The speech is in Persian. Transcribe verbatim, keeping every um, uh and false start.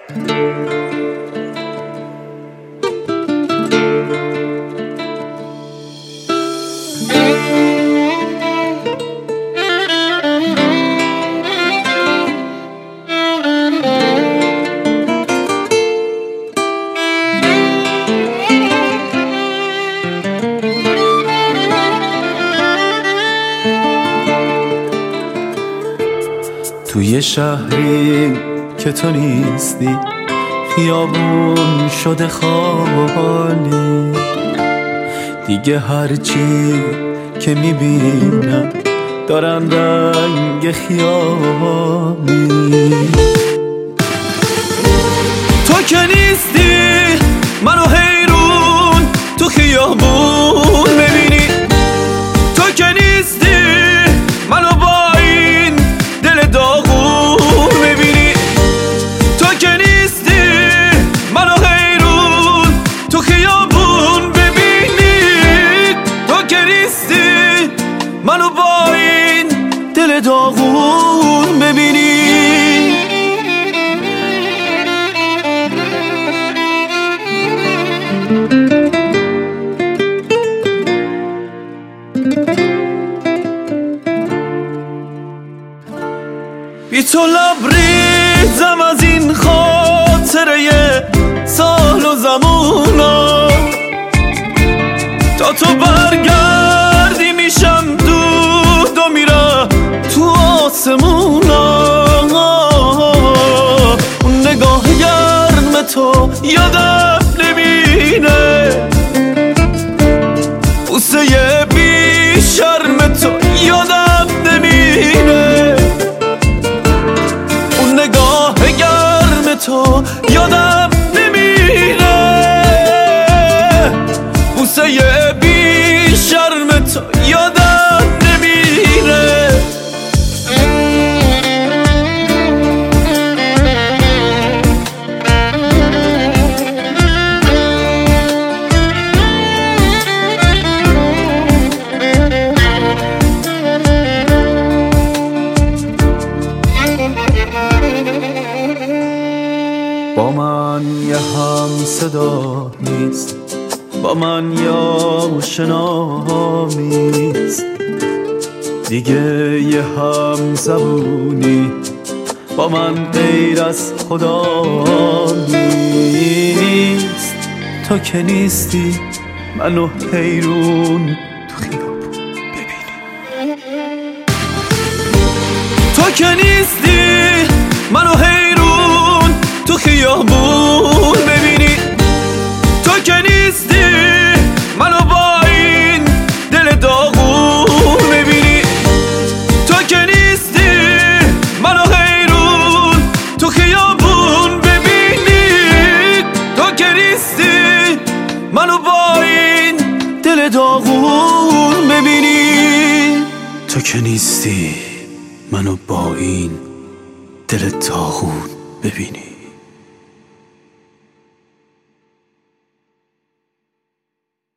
توی شهری که تو نیستی، خیابون شده خالی، دیگه هرچی که میبینم دارن رنگ خیالی. تو که نیستی منو حیرون تو خیابون ببینی، تو که نیستی منو با این دل داغون ببینی، تو که نیستی منو حیرون تو خیابون ببینی، تو که نیستی منو با این دل داغون ببینی. بی تو لبریزم از این خاطره سال و زمونا، تا تو برگردی میشم دود و میرم تو آسمونا. اون نگاه گرم تو یادم نمینه، بوسه بی شرم تو یادم نمینه، اون نگاه گرم تو یادم نمیره، بوسه بی شرم تو یادم نمیره. با من یه هم صدا نیست، با من یا شنا نیست، دیگه یه هم زبونی با من غیر از خدا نیست. تو که نیستی منو حیرون تو خیابون ببینی، تو که نیستی منو حیرون تو خیابون ببینی، تو که نیستی منو با این دل داغون ببینی، تو که نیستی منو حیرون تو خیابون ببینی، تو که نیستی منو با این دل داغون ببینی، تو که نیستی منو با این دل داغون ببینی.